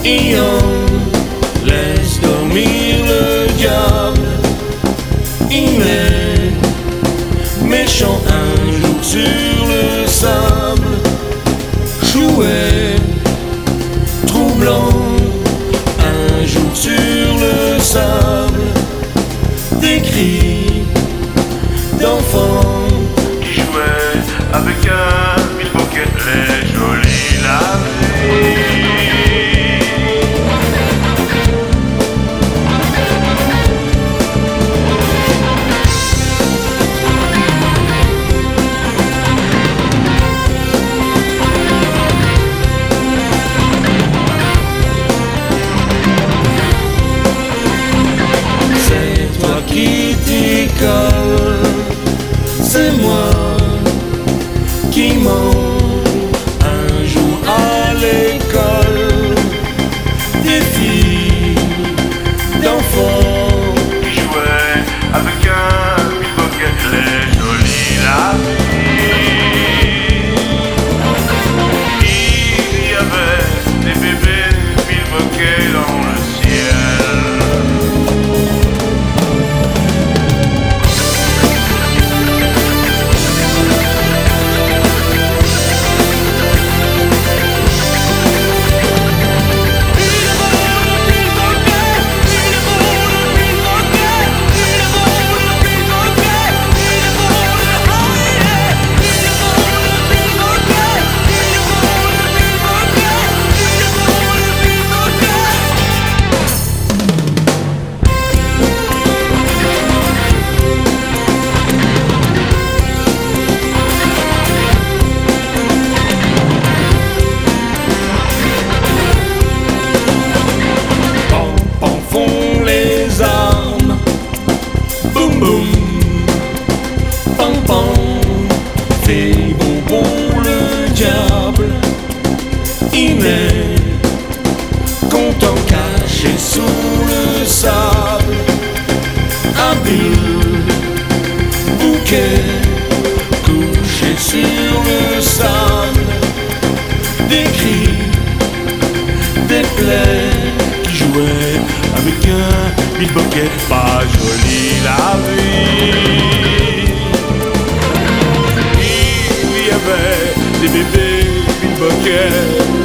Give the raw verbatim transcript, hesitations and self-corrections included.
et on laisse dormir le diable. Il est méchant un jour sur le sable, jouet troublant un jour sur le sable, des cris d'enfants qui jouaient avec un pickpocket, les jolis lavés. Qui t'y colle, c'est moi qui mens un jour à l'école, des filles d'enfants qui jouaient avec un pickpocket, les jolis lavés. Il y avait des bébés pickpockets dans le ciel. Fait bonbon le diable, il est content caché sous le sable, un bulle bouquet couché sur le sable, des cris, des plaies qui jouaient avec un pickpocket pas joli la vie. Des bébés pickpockets